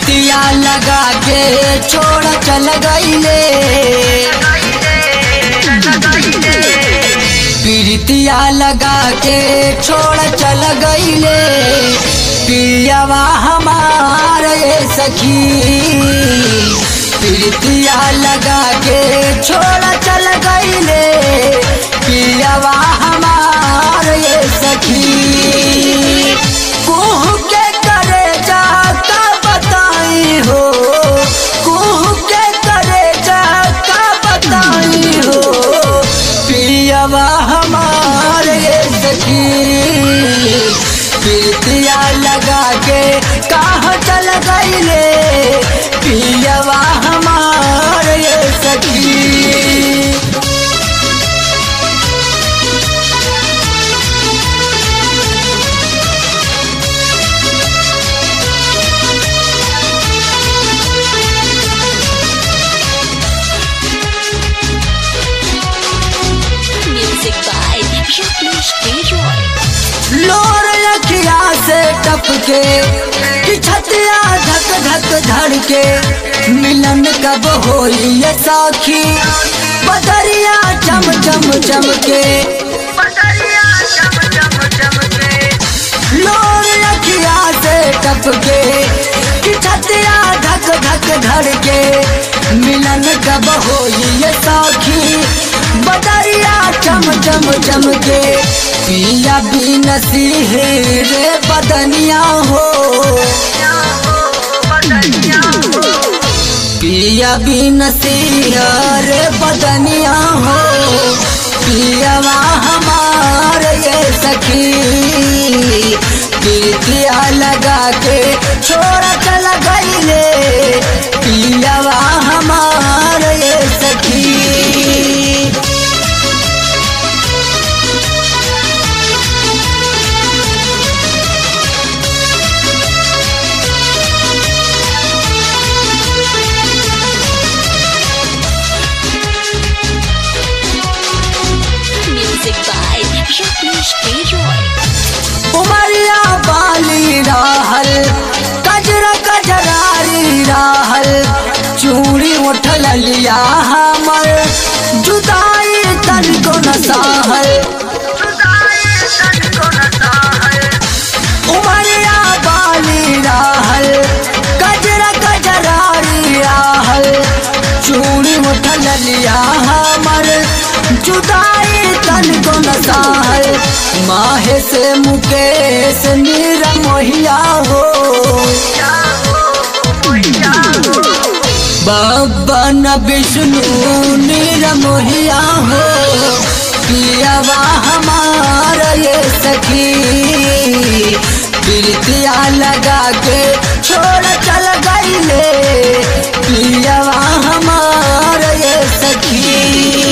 प्रीतिया लगा के छोड़ चल गईले, प्रीतिया लगा के छोड़ चल गईले, पियवा हमारे सखी। प्रीतिया लगा के छोड़ चल गईले, पियवा हमारे सखी। कुह के करे जाता बताई हो, कुह के करे जाता बताई हो, पियवा हमारे सखी। प्रीतिया लगा के कहाँ चल गईले, पियवा हमारे सखी। लोर लखिया से टपके कि छतिया धक धक धड़के, मिलन कब होई ये साखी, बदरिया चम चम चमके। लोर लखिया से टपके कि छतिया धक धक धड़के, मिलन कब होई ये साखी, बदरिया चम चम चमके। पिया भी नसीहे बदनिया हो, पिया भी नसीहा रे बदनिया हो, पियवा हमारे ये सखी। प्रीतिया लगा के छोड़ चल गईले, पियवा हमारे ये सखी। उमरिया बाली राहल, कजरा कजरारी राहल, चूड़ी उठल लिया हमर, जुदाई तन को न साहल। उमरिया बाली राहल, कजरा कजरारी राहल, चूड़ी उठल लिया हमर, जुदाई तन को न साहल। माहे से मुकेश नीरा मोहिया हो, बाबा न विष्णु नीरा मोहिया हो, पियवा हमारा ये सखी। प्रीतिया लगा के छोड़ चल गईले, पियवा हमारा ये सखी।